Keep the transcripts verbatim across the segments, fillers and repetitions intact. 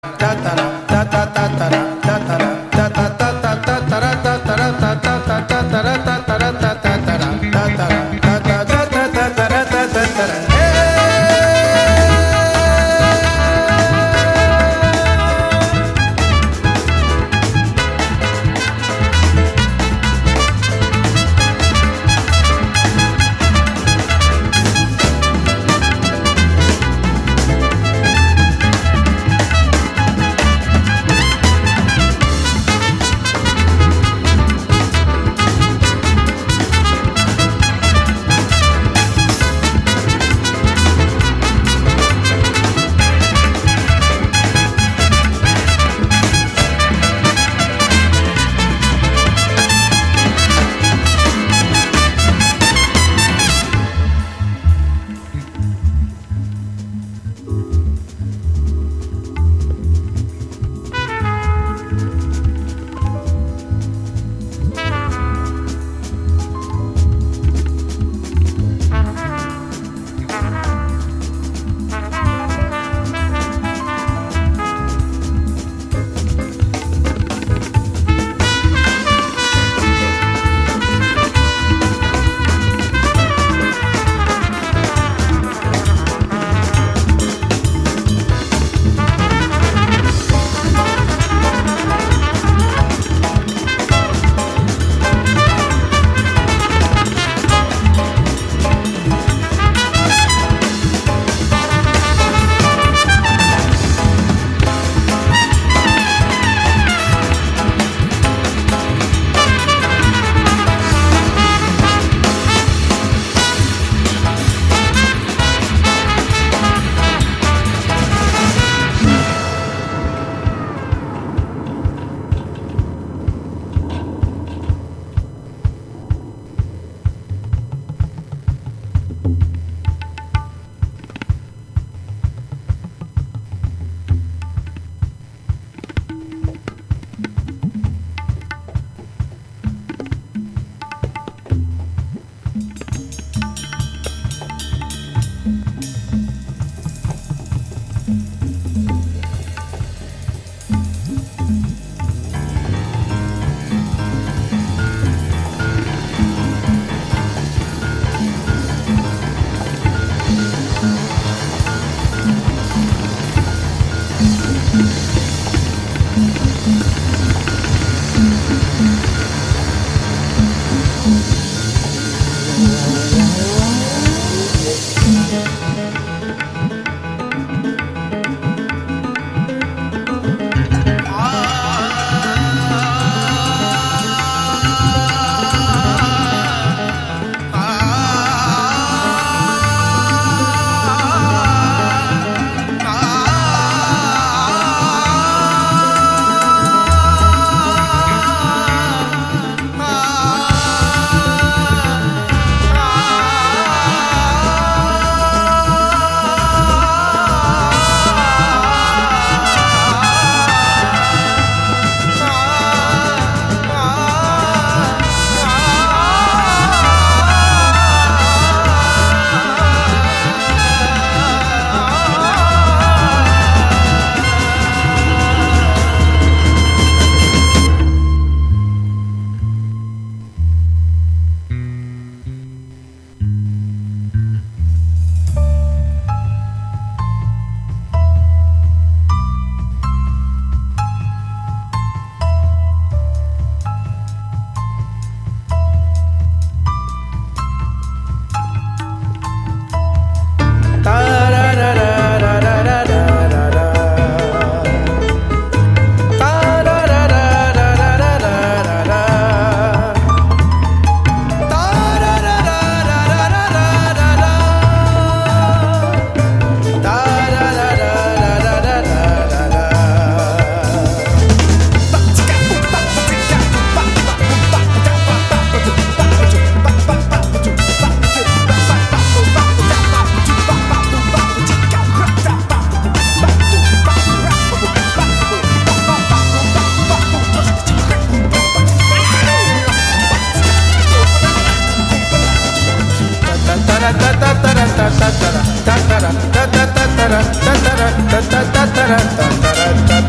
ta ta ta ta ta ta ta ta ta ta ta ta ta ta ta ta ta ta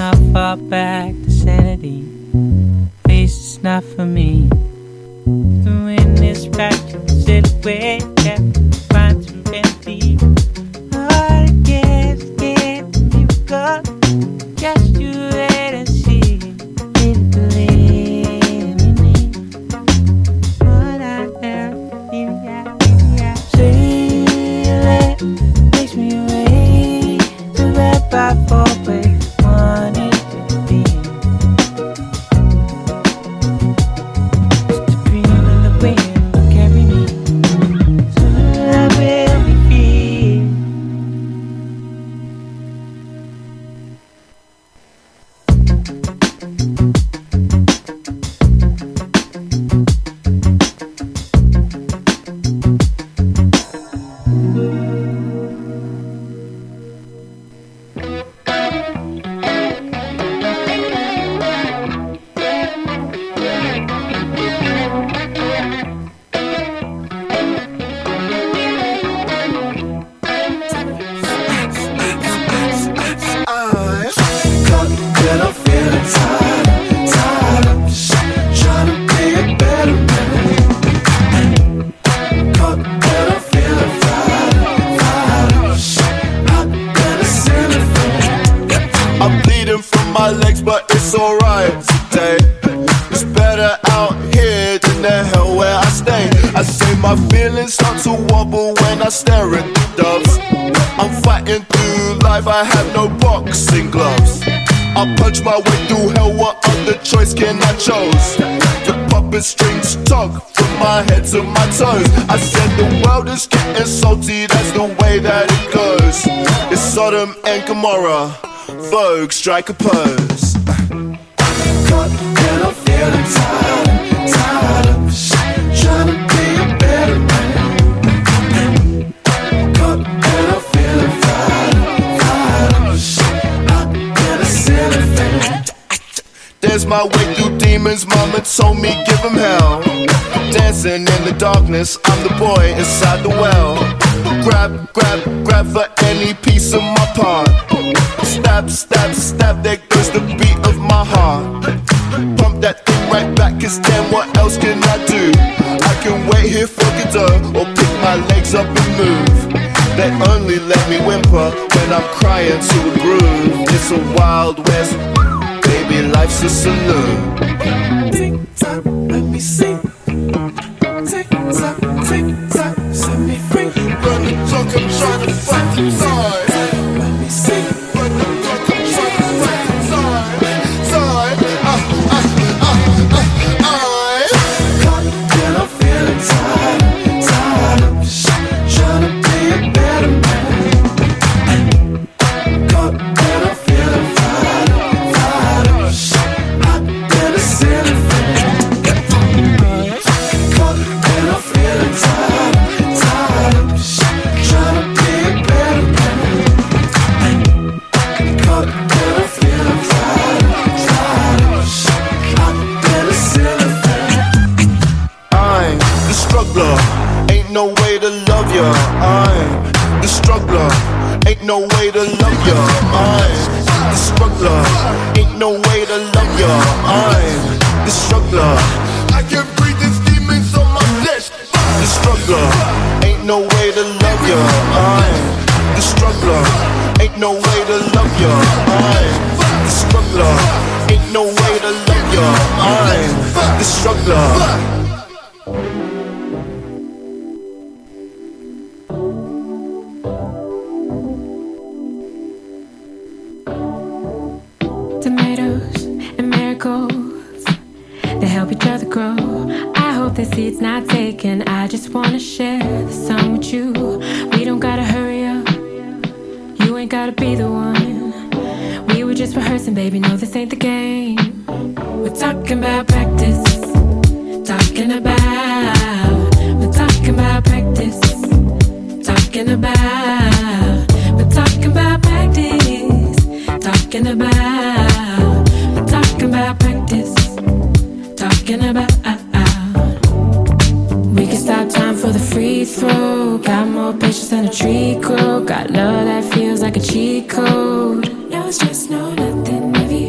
How far back to sanity? Face is not for me. Doing this fraction silhouette that finds you empty. All I get is get you go. Just you wait and see. Didn't believe in me. What I am, yeah, yeah. See you later. Makes me wait to red by four way. Wanted to be. Just to breathe in the wind will carry me. Soon I will be free. I'm bleeding from my legs, but it's alright today. It's better out here than the hell where I stay. I say my feelings start to wobble when I stare at the doves. I'm fighting through life, I have no boxing gloves. I punch my way through hell, what other choice can I choose? The puppet strings tug from my head to my toes. I said the world is getting salty, that's the way that it goes. It's Sodom and Gomorrah, Vogue, strike a pose. Caught and I'm feeling tired, tired of trying to be a better man. Caught and I'm feeling fired, fired of I've been a silly fan. There's my way through demons, mama told me give them hell. Dancing in the darkness, I'm the boy inside the well. Grab, grab, grab for any piece of my part. Stab, stab, stab, there goes the beat of my heart. Pump that thing right back, cause then what else can I do? I can wait here for Godot, or pick my legs up and move. They only let me whimper when I'm crying to a groove. It's a wild west, baby, life's a saloon. Tick tock, let me sing. Tick tock, tick tock, set me free. Run the clock, I'm trying to fight the time. Let me sing. Run the clock, I'm trying to fight the time. Time, ah, ah, ah, ah, ah. Caught and I'm feeling tired, tired of trying to be a better man. Caught and I'm feeling fired, fired of I've been a silly fan. Caught and I'm feeling tired, tired of trying to be a better man. Caught and I'm feeling fired, fired of I've been a silly fan. I'm the struggler, ain't no way to love ya. I'm the struggler, ain't no way to love ya. I'm the struggler, ain't no way to love ya. I'm the struggler, I can breathe these demons on my flesh. The struggler, ain't no way to love ya. I'm the struggler, ain't no way to love ya. I'm the struggler, ain't no way to love ya. I'm the struggler. Tomatoes and marigolds, they help each other grow. I hope the seed's not taken. I just wanna share the sun with you. We don't gotta hurry up, you ain't gotta be the one. We were just rehearsing, baby, no, this ain't the game. We're talking about practice, talking about. We're talking about practice, talking about. We're talking about practice, talking about. We're talking about practice, talking about. We can stop time for the free throw. Got more patience than a tree grow. Got love that feels like a cheat code. No stress, no nothing. Maybe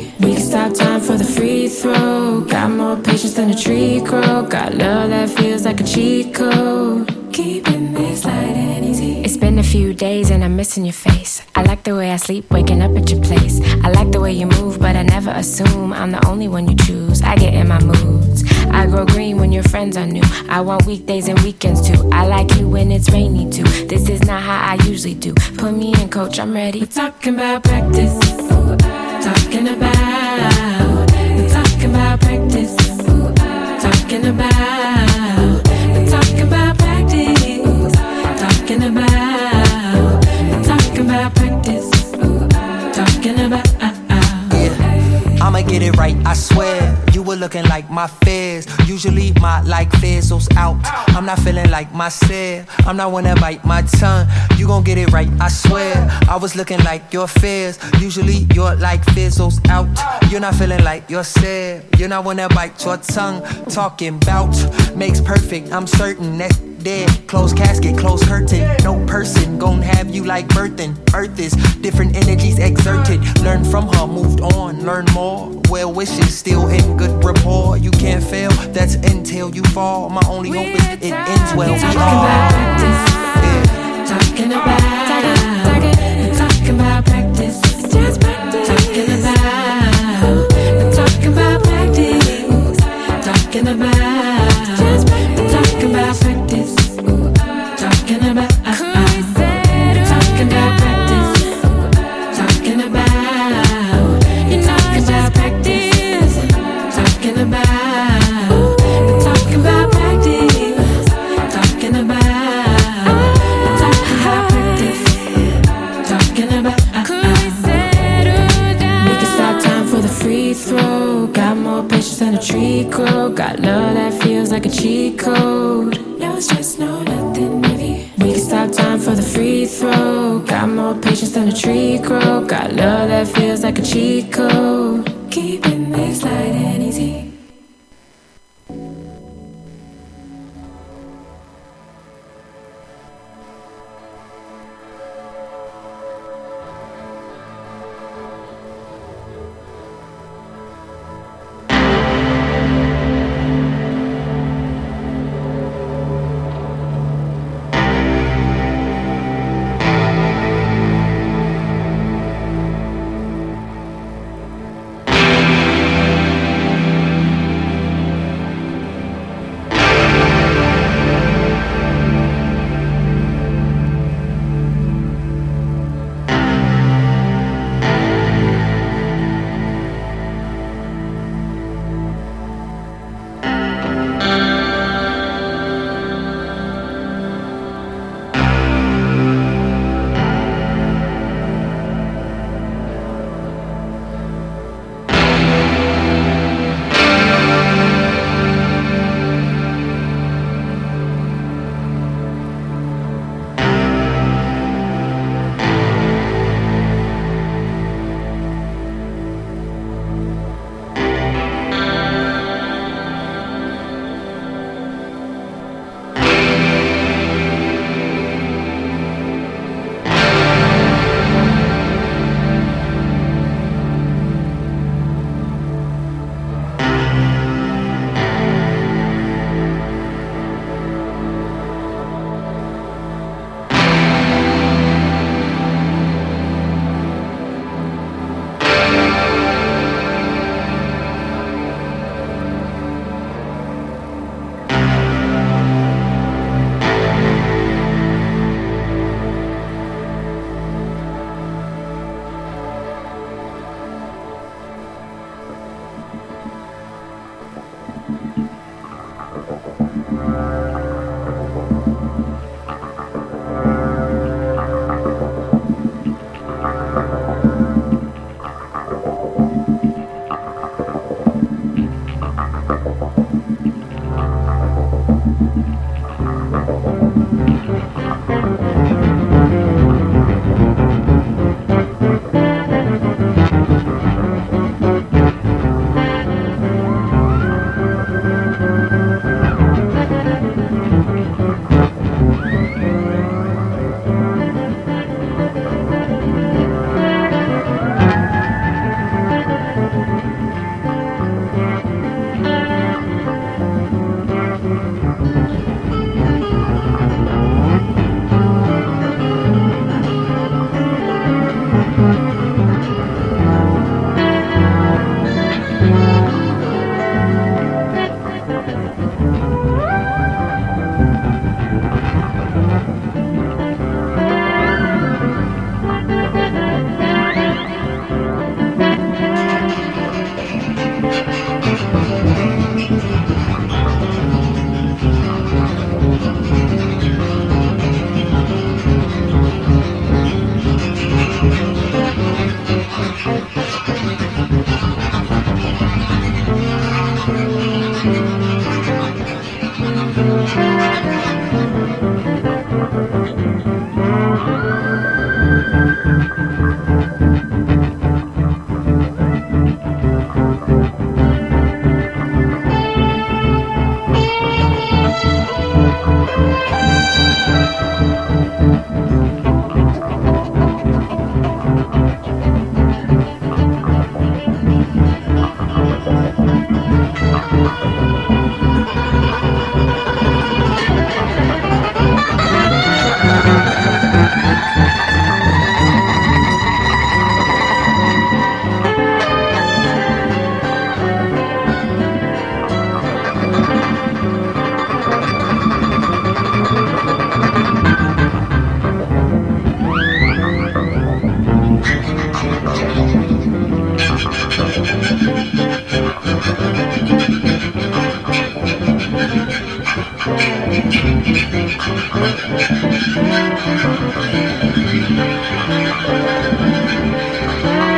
throw. Got more patience than a tree crow. Got love that feels like a cheat code. Keeping this light and easy. It's been a few days and I'm missing your face. I like the way I sleep, waking up at your place. I like the way you move, but I never assume I'm the only one you choose. I get in my moods. I grow green when your friends are new. I want weekdays and weekends too. I like you when it's rainy too. This is not how I usually do. Put me in, coach, I'm ready. We're talking about practice. Talking about. We're talking about practice. Talking about. We're talking about practice. Talking about. We're talking about practice. Talking about. I'ma get it right, I swear. You were looking like my fears. Usually my like fizzles out. I'm not feeling like myself. I'm not wanna bite my tongue. You gon' get it right, I swear. I was looking like your fears. Usually your like fizzles out. You're not feeling like yourself. You're not wanna bite your tongue. Talking bout makes perfect, I'm certain that's dead. Closed casket, closed curtain. No person gon' have you like birthing. Earth is different energies exerted. Learn from her, moved on, learn more. Well wishes, still in good rapport. You can't fail, that's until you fall. My only hope is it ends well. Talking about practice. Yeah. Talking about. Talking about practice. Just practice. Talking about. Talking about practice. Talking about. Just practice. Talking about practice. Talking about. Talking about practice. Talking about. You're talking about practice. Talking about. Talking about practice. Talking about. Talking about practice. Talking about. We can stop time for the free throw. Got more patience than a tree crow. Got love that feels like a cheat code. No stress, no nothing heavy. We can stop time for the free throw. Got more patience than a tree crow. Got love that feels like a cheat code. Keeping this light and easy.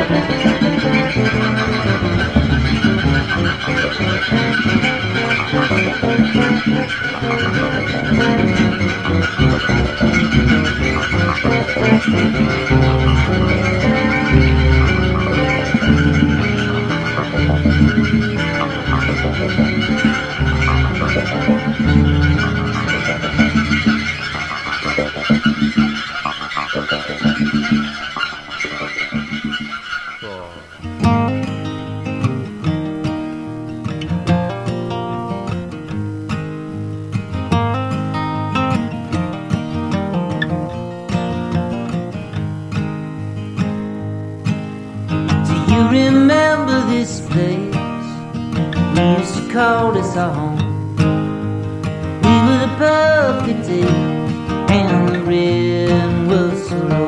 Called us home. We were the perfect day, and the rain was so low.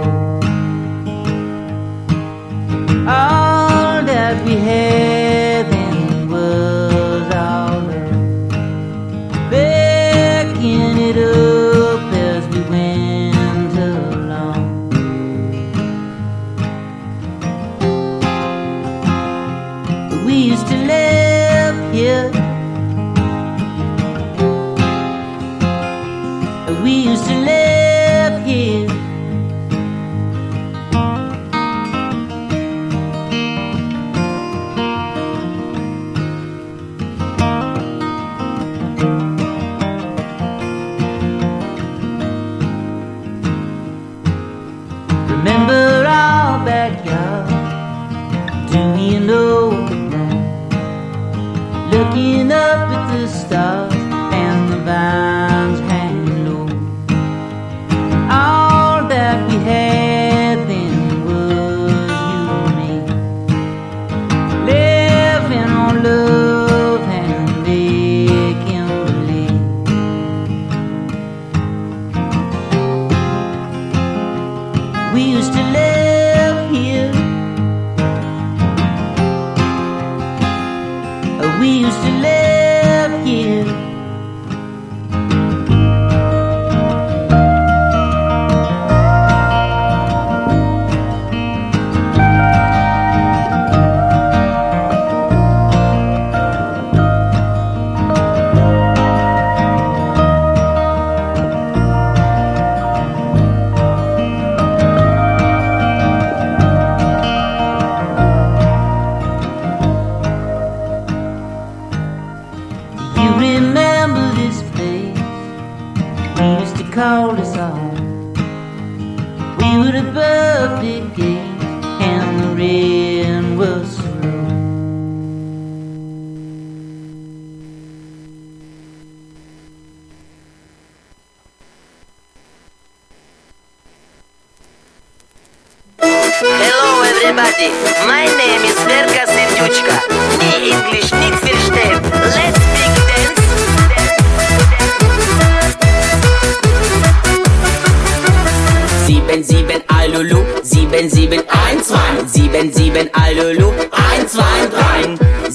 All that we had then was our love, backing it up as we went along. We used to live here. We used to live here. Remember our backyard, Dewey and old room, looking up at the stars and the vines hanging low. All that we had then was you and me, living on love and making believe. We used to live here. We used to live here. Called us home. We were the perfect game, and the rain was so low. Hello everybody, my name is Verka Serdyuchka. Me English Nick Verstein. Let's big dance. Sieben, sieben, Alulu, sieben, sieben, eins, zwei, sieben, sieben, Alulu, eins, zwei, drei.